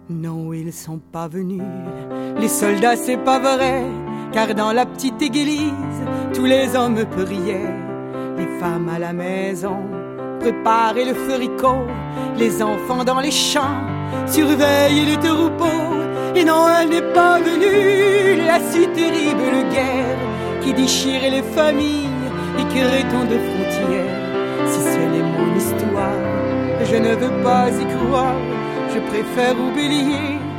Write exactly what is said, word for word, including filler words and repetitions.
Non, ils sont pas venus, les soldats c'est pas vrai, car dans la petite église, tous les hommes priaient. Les femmes à la maison préparaient le fricot, les enfants dans les champs surveillent les troupeaux. Et non, elle n'est pas venue, la si terrible guerre qui déchirait les familles et crée tant de frontières. Si seule est mon histoire, je ne veux pas y croire, je préfère oublier.